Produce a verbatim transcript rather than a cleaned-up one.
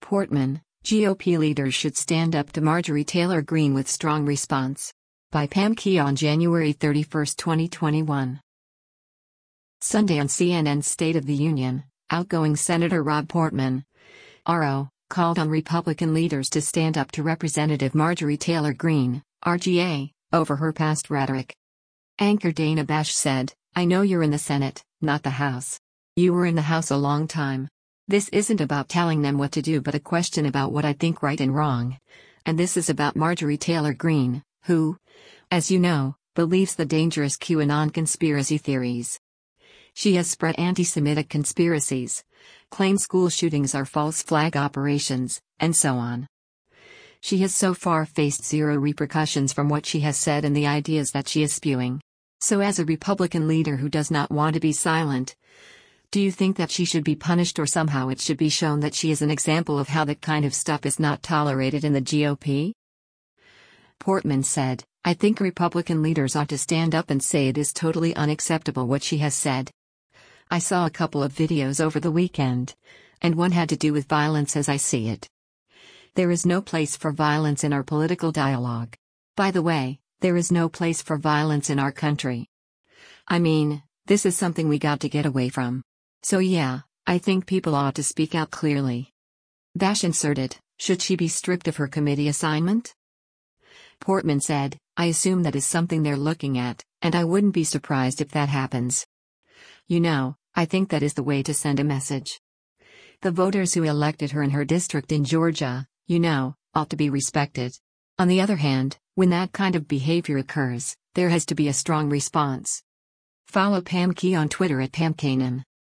Portman, G O P leaders should stand up to Marjorie Taylor Greene with strong response. By Pam Key on January thirty-first, twenty twenty-one. Sunday on C N N's State of the Union, outgoing Senator Rob Portman, R O, called on Republican leaders to stand up to Representative Marjorie Taylor Greene, R G A, over her past rhetoric. Anchor Dana Bash said, "I know you're in the Senate, not the House. You were in the House a long time. This isn't about telling them what to do but a question about what I think right and wrong. And this is about Marjorie Taylor Greene, who, as you know, believes the dangerous QAnon conspiracy theories. She has spread anti-Semitic conspiracies, claimed school shootings are false flag operations, and so on. She has so far faced zero repercussions from what she has said and the ideas that she is spewing. So as a Republican leader who does not want to be silent, do you think that she should be punished or somehow it should be shown that she is an example of how that kind of stuff is not tolerated in the G O P?" Portman said, "I think Republican leaders ought to stand up and say it is totally unacceptable what she has said. I saw a couple of videos over the weekend, and one had to do with violence as I see it. There is no place for violence in our political dialogue. By the way, there is no place for violence in our country. I mean, this is something we got to get away from. So yeah, I think people ought to speak out clearly." Bash inserted, "Should she be stripped of her committee assignment?" Portman said, "I assume that is something they're looking at, and I wouldn't be surprised if that happens. You know, I think that is the way to send a message. The voters who elected her in her district in Georgia, you know, ought to be respected. On the other hand, when that kind of behavior occurs, there has to be a strong response." Follow Pam Key on Twitter at Pam Kanan.